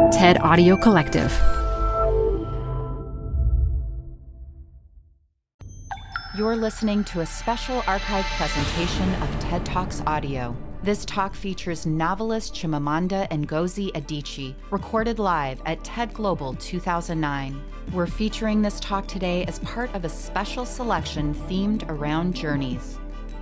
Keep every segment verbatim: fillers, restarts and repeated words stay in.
TED Audio Collective. You're listening to a special archive presentation of TED Talks Audio. This talk features novelist Chimamanda Ngozi Adichie, recorded live at TED Global two thousand nine. We're featuring this talk today as part of a special selection themed around journeys.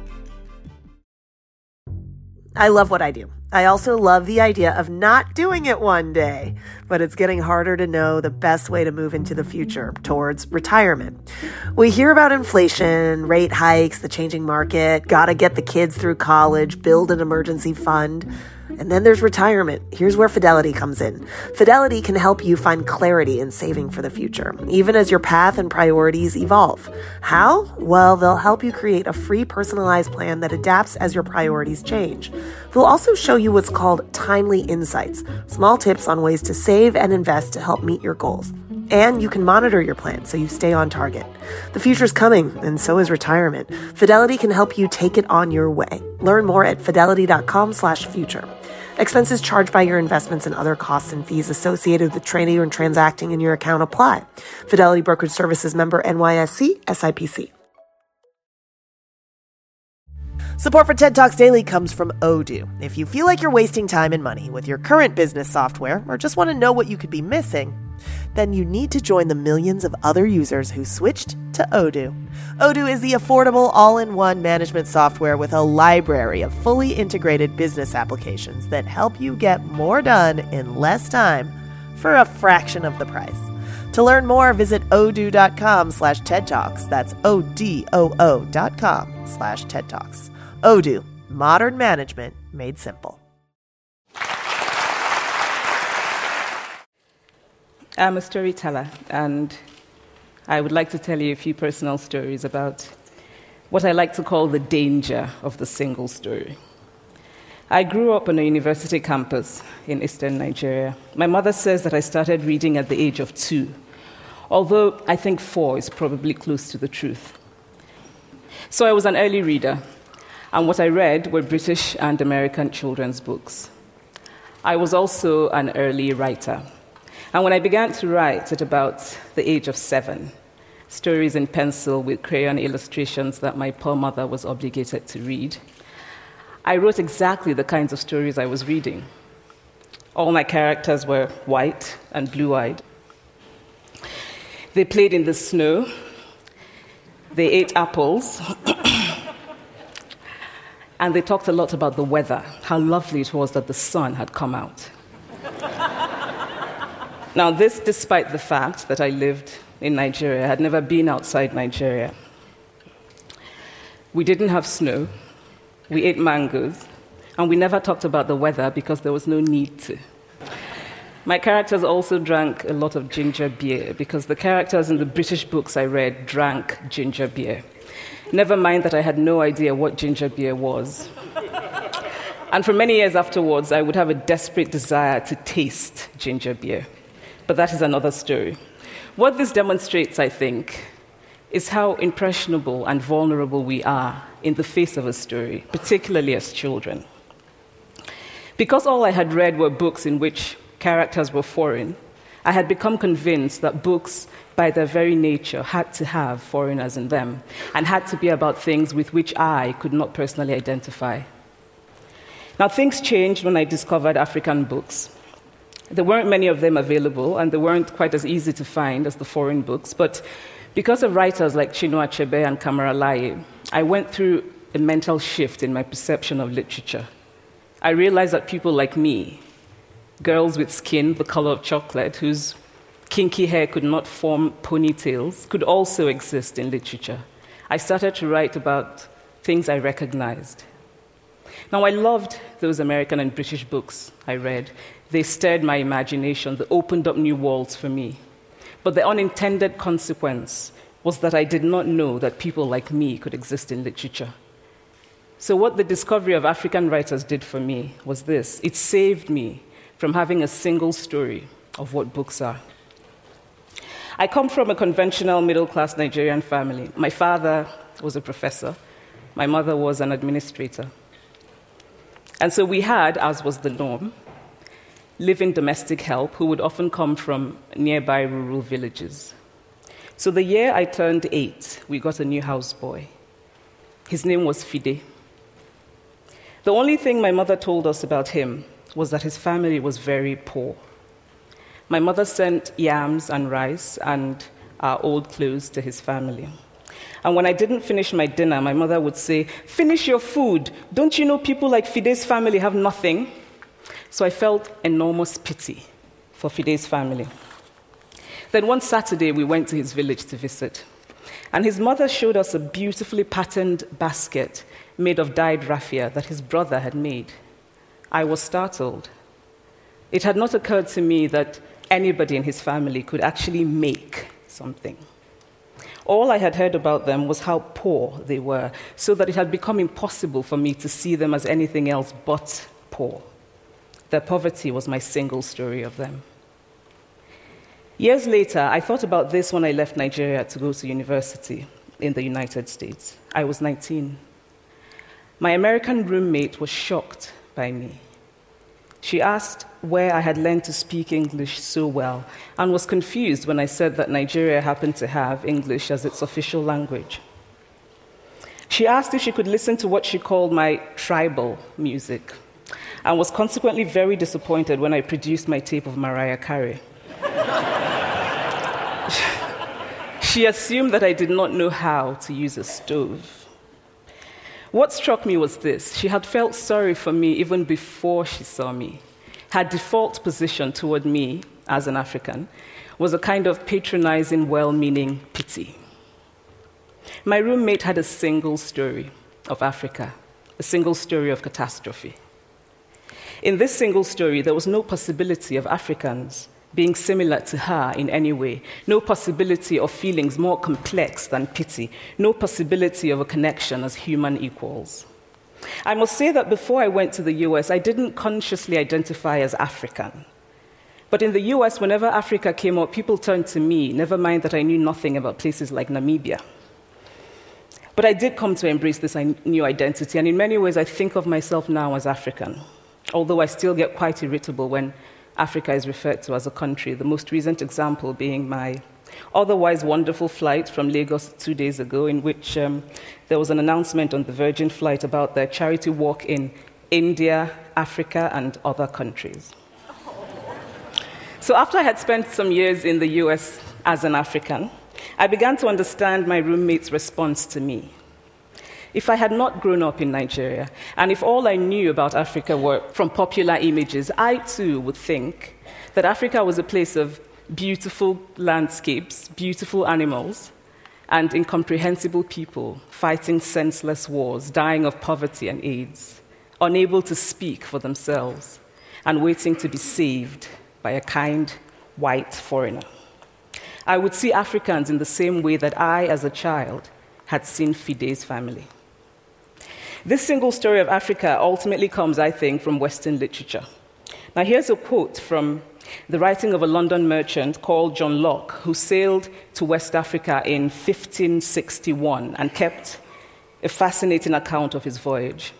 I love what I do. I also love the idea of not doing it one day, but it's getting harder to know the best way to move into the future towards retirement. We hear about inflation, rate hikes, the changing market, gotta get the kids through college, build an emergency fund. And then there's retirement. Here's where Fidelity comes in. Fidelity can help you find clarity in saving for the future, even as your path and priorities evolve. How? Well, they'll help you create a free personalized plan that adapts as your priorities change. They'll also show you what's called timely insights, small tips on ways to save and invest to help meet your goals. And you can monitor your plan so you stay on target. The future's coming, and so is retirement. Fidelity can help you take it on your way. Learn more at fidelity.com slash future. Expenses charged by your investments and other costs and fees associated with trading and transacting in your account apply. Fidelity Brokerage Services member N Y S E S I P C. Support for TED Talks Daily comes from Odoo. If you feel like you're wasting time and money with your current business software or just want to know what you could be missing, then you need to join the millions of other users who switched to Odoo. Odoo is the affordable all-in-one management software with a library of fully integrated business applications that help you get more done in less time for a fraction of the price. To learn more, visit odoo.com slash TED Talks. That's O-D-O-O dot com slash TED Talks. Odoo, modern management made simple. I'm a storyteller, and I would like to tell you a few personal stories about what I like to call the danger of the single story. I grew up on a university campus in eastern Nigeria. My mother says that I started reading at the age of two, although I think four is probably close to the truth. So I was an early reader, and what I read were British and American children's books. I was also an early writer. And when I began to write at about the age of seven, stories in pencil with crayon illustrations that my poor mother was obligated to read, I wrote exactly the kinds of stories I was reading. All my characters were white and blue-eyed. They played in the snow. They ate apples. And they talked a lot about the weather, how lovely it was that the sun had come out. Now, this despite the fact that I lived in Nigeria. I had never been outside Nigeria. We didn't have snow. We ate mangoes. And we never talked about the weather because there was no need to. My characters also drank a lot of ginger beer because the characters in the British books I read drank ginger beer. Never mind that I had no idea what ginger beer was. And for many years afterwards, I would have a desperate desire to taste ginger beer. But that is another story. What this demonstrates, I think, is how impressionable and vulnerable we are in the face of a story, particularly as children. Because all I had read were books in which characters were foreign, I had become convinced that books, by their very nature, had to have foreigners in them and had to be about things with which I could not personally identify. Now, things changed when I discovered African books. There weren't many of them available, and they weren't quite as easy to find as the foreign books, but because of writers like Chinua Achebe and Kamara Laye, I went through a mental shift in my perception of literature. I realized that people like me, girls with skin the color of chocolate, whose kinky hair could not form ponytails, could also exist in literature. I started to write about things I recognized. Now, I loved those American and British books I read. They stirred my imagination. They opened up new worlds for me. But the unintended consequence was that I did not know that people like me could exist in literature. So what the discovery of African writers did for me was this. It saved me from having a single story of what books are. I come from a conventional middle-class Nigerian family. My father was a professor. My mother was an administrator. And so we had, as was the norm, live-in domestic help who would often come from nearby rural villages. So the year I turned eight, we got a new houseboy. His name was Fide. The only thing my mother told us about him was that his family was very poor. My mother sent yams and rice and our old clothes to his family. And when I didn't finish my dinner, my mother would say, "Finish your food. Don't you know people like Fide's family have nothing?" So I felt enormous pity for Fide's family. Then one Saturday, we went to his village to visit. And his mother showed us a beautifully patterned basket made of dyed raffia that his brother had made. I was startled. It had not occurred to me that anybody in his family could actually make something. All I had heard about them was how poor they were, so that it had become impossible for me to see them as anything else but poor. Their poverty was my single story of them. Years later, I thought about this when I left Nigeria to go to university in the United States. I was nineteen. My American roommate was shocked by me. She asked where I had learned to speak English so well and was confused when I said that Nigeria happened to have English as its official language. She asked if she could listen to what she called my tribal music and was consequently very disappointed when I produced my tape of Mariah Carey. She assumed that I did not know how to use a stove. What struck me was this: she had felt sorry for me even before she saw me. Her default position toward me, as an African, was a kind of patronizing, well-meaning pity. My roommate had a single story of Africa, a single story of catastrophe. In this single story, there was no possibility of Africans being similar to her in any way, no possibility of feelings more complex than pity, no possibility of a connection as human equals. I must say that before I went to the U S, I didn't consciously identify as African. But in the U S, whenever Africa came up, people turned to me, never mind that I knew nothing about places like Namibia. But I did come to embrace this new identity, and in many ways I think of myself now as African, although I still get quite irritable when Africa is referred to as a country, the most recent example being my otherwise wonderful flight from Lagos two days ago, in which um, there was an announcement on the Virgin flight about their charity walk in India, Africa, and other countries. So after I had spent some years in the U S as an African, I began to understand my roommate's response to me. If I had not grown up in Nigeria, and if all I knew about Africa were from popular images, I too would think that Africa was a place of beautiful landscapes, beautiful animals, and incomprehensible people fighting senseless wars, dying of poverty and AIDS, unable to speak for themselves, and waiting to be saved by a kind white foreigner. I would see Africans in the same way that I, as a child, had seen Fide's family. This single story of Africa ultimately comes, I think, from Western literature. Now, here's a quote from the writing of a London merchant called John Locke, who sailed to West Africa in fifteen sixty-one and kept a fascinating account of his voyage.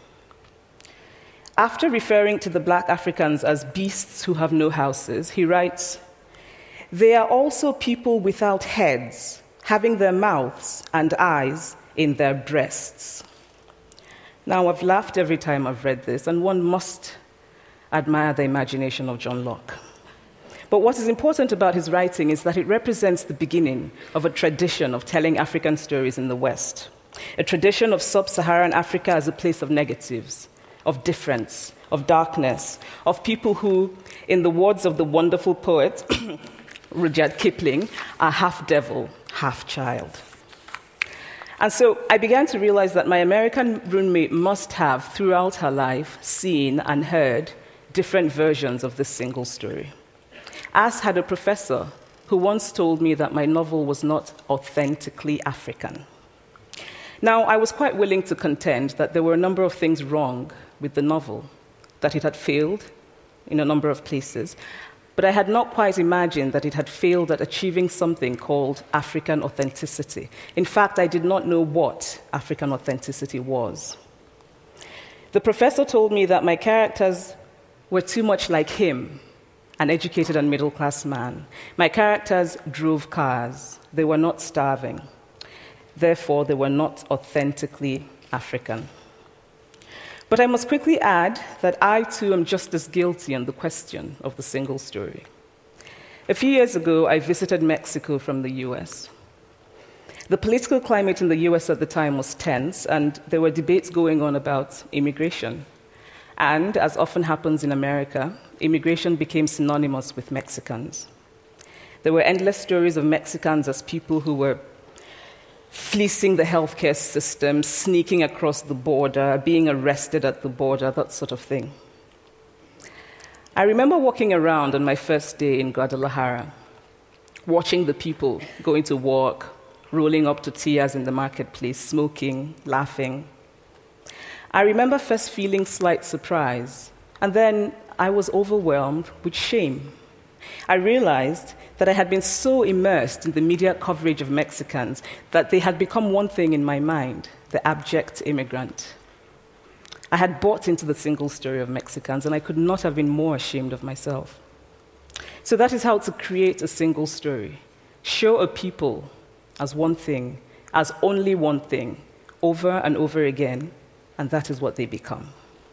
After referring to the black Africans as beasts who have no houses, he writes, "They are also people without heads, having their mouths and eyes in their breasts." Now, I've laughed every time I've read this, and one must admire the imagination of John Locke. But what is important about his writing is that it represents the beginning of a tradition of telling African stories in the West, a tradition of sub-Saharan Africa as a place of negatives, of difference, of darkness, of people who, in the words of the wonderful poet Rudyard Kipling, are half devil, half child. And so I began to realize that my American roommate must have, throughout her life, seen and heard different versions of this single story. As had a professor who once told me that my novel was not authentically African. Now, I was quite willing to contend that there were a number of things wrong with the novel, that it had failed in a number of places, but I had not quite imagined that it had failed at achieving something called African authenticity. In fact, I did not know what African authenticity was. The professor told me that my characters were too much like him an educated and middle-class man. My characters drove cars. They were not starving. Therefore, they were not authentically African. But I must quickly add that I, too, am just as guilty on the question of the single story. A few years ago, I visited Mexico from the U S. The political climate in the U S at the time was tense, and there were debates going on about immigration. And, as often happens in America, immigration became synonymous with Mexicans. There were endless stories of Mexicans as people who were fleecing the healthcare system, sneaking across the border, being arrested at the border, that sort of thing. I remember walking around on my first day in Guadalajara, watching the people going to work, rolling up tortillas in the marketplace, smoking, laughing. I remember first feeling slight surprise, and then I was overwhelmed with shame. I realized that I had been so immersed in the media coverage of Mexicans that they had become one thing in my mind, the abject immigrant. I had bought into the single story of Mexicans, and I could not have been more ashamed of myself. So that is how to create a single story. Show a people as one thing, as only one thing, over and over again, and that is what they become.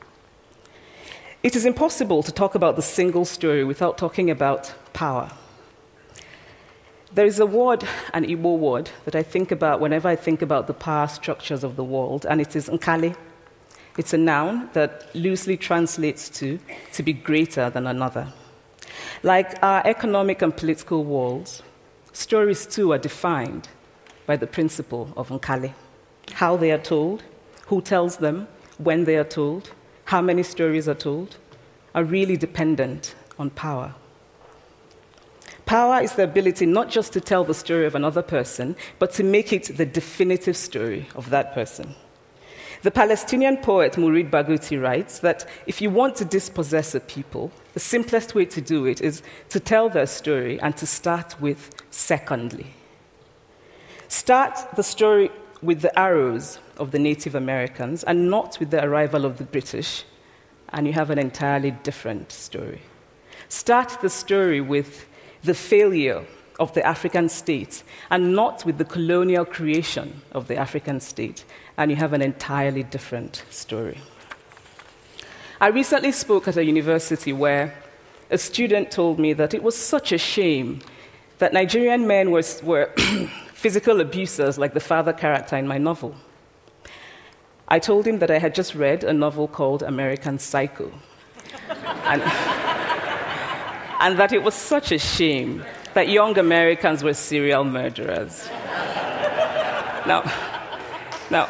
It is impossible to talk about the single story without talking about power. There is a word, an Igbo word, that I think about whenever I think about the power structures of the world, and it is nkali. It's a noun that loosely translates to to be greater than another. Like our economic and political worlds, stories too are defined by the principle of nkali. How they are told, who tells them, when they are told, how many stories are told, are really dependent on power. Power is the ability not just to tell the story of another person, but to make it the definitive story of that person. The Palestinian poet Mourid Barghouti writes that if you want to dispossess a people, the simplest way to do it is to tell their story and to start with secondly. Start the story with the arrows of the Native Americans and not with the arrival of the British, and you have an entirely different story. Start the story with the failure of the African state and not with the colonial creation of the African state, and you have an entirely different story. I recently spoke at a university where a student told me that it was such a shame that Nigerian men were, were physical abusers like the father character in my novel. I told him that I had just read a novel called American Psycho, and, and that it was such a shame that young Americans were serial murderers. Now, now,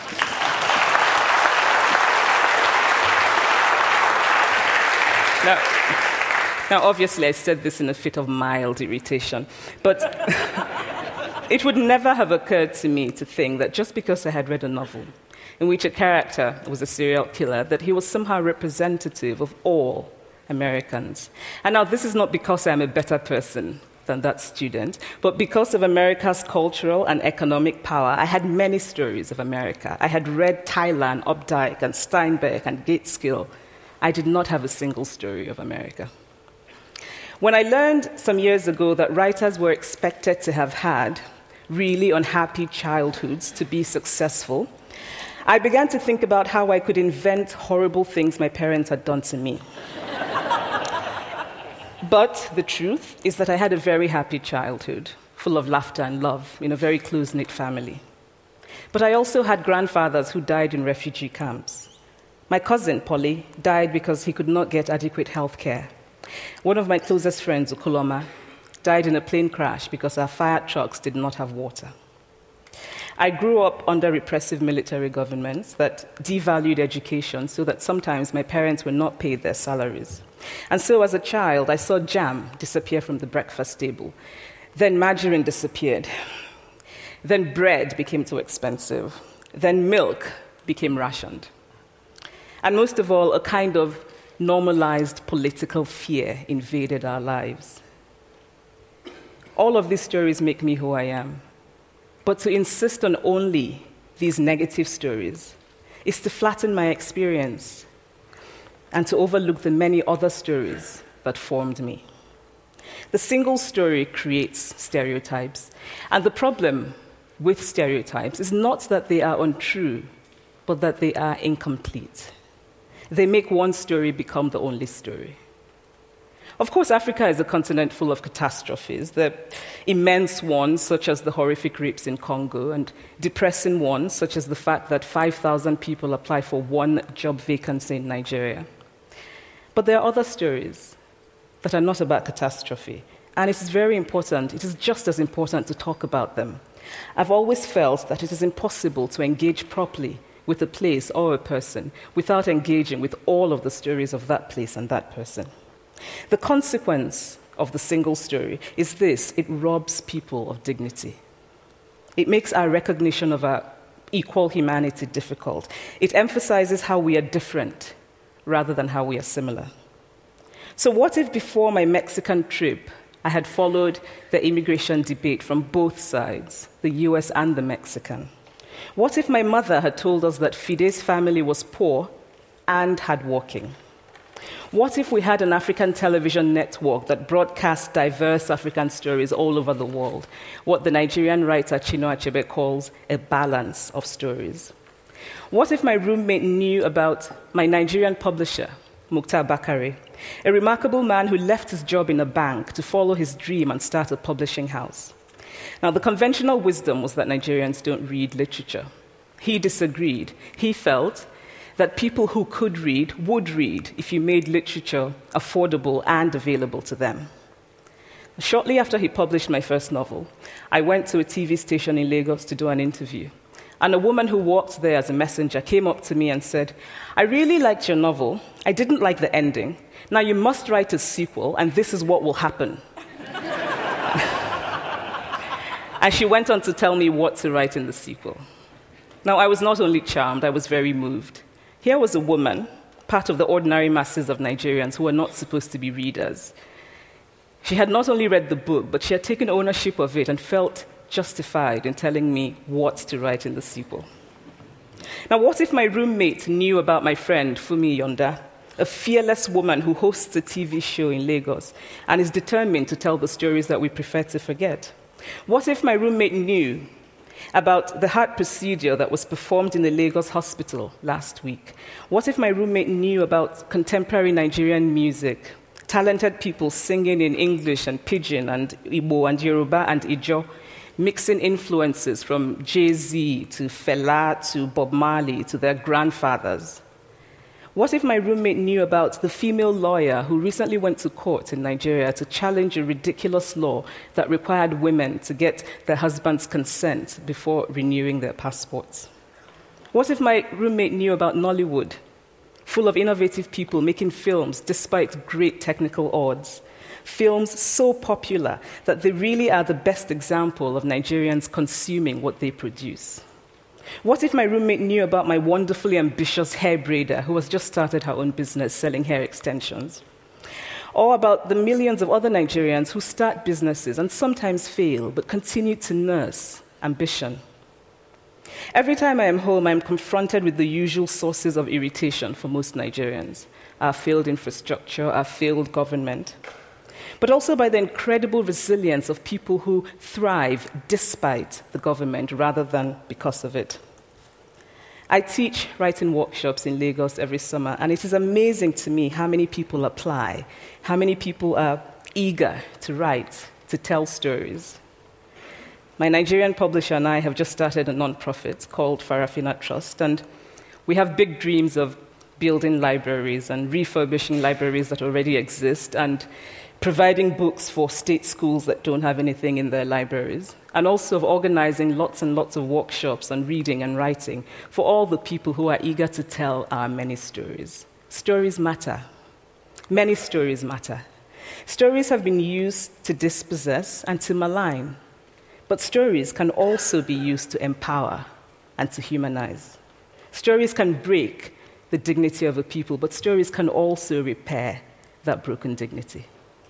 now, now, obviously, I said this in a fit of mild irritation, but it would never have occurred to me to think that just because I had read a novel in which a character was a serial killer, that he was somehow representative of all Americans. And now, this is not because I'm a better person than that student, but because of America's cultural and economic power, I had many stories of America. I had read Tylan, Updike, and Steinbeck, and Gateskill. I did not have a single story of America. When I learned some years ago that writers were expected to have had really unhappy childhoods to be successful, I began to think about how I could invent horrible things my parents had done to me. But the truth is that I had a very happy childhood, full of laughter and love, in a very close-knit family. But I also had grandfathers who died in refugee camps. My cousin, Polly, died because he could not get adequate health care. One of my closest friends, Ukoloma, died in a plane crash because our fire trucks did not have water. I grew up under repressive military governments that devalued education so that sometimes my parents were not paid their salaries. And so as a child, I saw jam disappear from the breakfast table. Then margarine disappeared. Then bread became too expensive. Then milk became rationed. And most of all, a kind of normalized political fear invaded our lives. All of these stories make me who I am. But to insist on only these negative stories is to flatten my experience and to overlook the many other stories that formed me. The single story creates stereotypes, and the problem with stereotypes is not that they are untrue, but that they are incomplete. They make one story become the only story. Of course, Africa is a continent full of catastrophes, the immense ones, such as the horrific rapes in Congo, and depressing ones, such as the fact that five thousand people apply for one job vacancy in Nigeria. But there are other stories that are not about catastrophe, and it is very important, it is just as important to talk about them. I've always felt that it is impossible to engage properly with a place or a person without engaging with all of the stories of that place and that person. The consequence of the single story is this: it robs people of dignity. It makes our recognition of our equal humanity difficult. It emphasizes how we are different rather than how we are similar. So what if before my Mexican trip, I had followed the immigration debate from both sides, the U S and the Mexican? What if my mother had told us that Fide's family was poor and hardworking? What if we had an African television network that broadcast diverse African stories all over the world, what the Nigerian writer Chinua Achebe calls a balance of stories? What if my roommate knew about my Nigerian publisher, Mukhtar Bakare, a remarkable man who left his job in a bank to follow his dream and start a publishing house? Now, the conventional wisdom was that Nigerians don't read literature. He disagreed. He felt that people who could read would read if you made literature affordable and available to them. Shortly after he published my first novel, I went to a T V station in Lagos to do an interview. And a woman who worked there as a messenger came up to me and said, "I really liked your novel. I didn't like the ending. Now you must write a sequel, and this is what will happen." And she went on to tell me what to write in the sequel. Now, I was not only charmed, I was very moved. Here was a woman, part of the ordinary masses of Nigerians who are not supposed to be readers. She had not only read the book, but she had taken ownership of it and felt justified in telling me what to write in the sequel. Now, what if my roommate knew about my friend, Fumi Yonda, a fearless woman who hosts a T V show in Lagos and is determined to tell the stories that we prefer to forget? What if my roommate knew about the heart procedure that was performed in the Lagos hospital last week? What if my roommate knew about contemporary Nigerian music, talented people singing in English and Pidgin and Igbo and Yoruba and Ijo, mixing influences from Jay-Z to Fela to Bob Marley to their grandfathers? What if my roommate knew about the female lawyer who recently went to court in Nigeria to challenge a ridiculous law that required women to get their husband's consent before renewing their passports? What if my roommate knew about Nollywood, full of innovative people making films despite great technical odds? Films so popular that they really are the best example of Nigerians consuming what they produce. What if my roommate knew about my wonderfully ambitious hair braider who has just started her own business selling hair extensions? Or about the millions of other Nigerians who start businesses and sometimes fail, but continue to nurse ambition? Every time I am home, I am confronted with the usual sources of irritation for most Nigerians: our failed infrastructure, our failed government, but also by the incredible resilience of people who thrive despite the government rather than because of it. I teach writing workshops in Lagos every summer, and it is amazing to me how many people apply, how many people are eager to write, to tell stories. My Nigerian publisher and I have just started a nonprofit called Farafina Trust, and we have big dreams of building libraries and refurbishing libraries that already exist and providing books for state schools that don't have anything in their libraries, and also of organizing lots and lots of workshops on reading and writing for all the people who are eager to tell our many stories. Stories matter. Many stories matter. Stories have been used to dispossess and to malign, but stories can also be used to empower and to humanize. Stories can break the dignity of a people, but stories can also repair that broken dignity.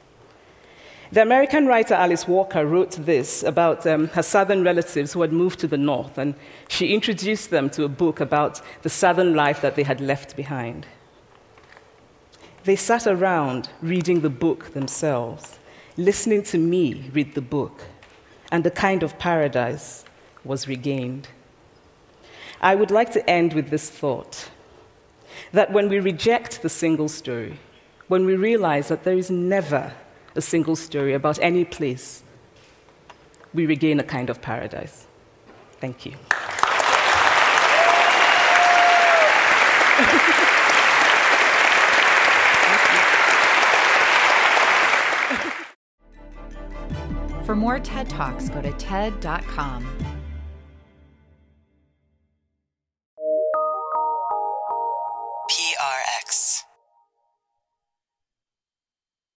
The American writer Alice Walker wrote this about um, her southern relatives who had moved to the north, and she introduced them to a book about the southern life that they had left behind. They sat around reading the book themselves, listening to me read the book, and a kind of paradise was regained. I would like to end with this thought, that when we reject the single story, when we realize that there is never a single story about any place, we regain a kind of paradise. Thank you. For more TED Talks, go to T E D dot com.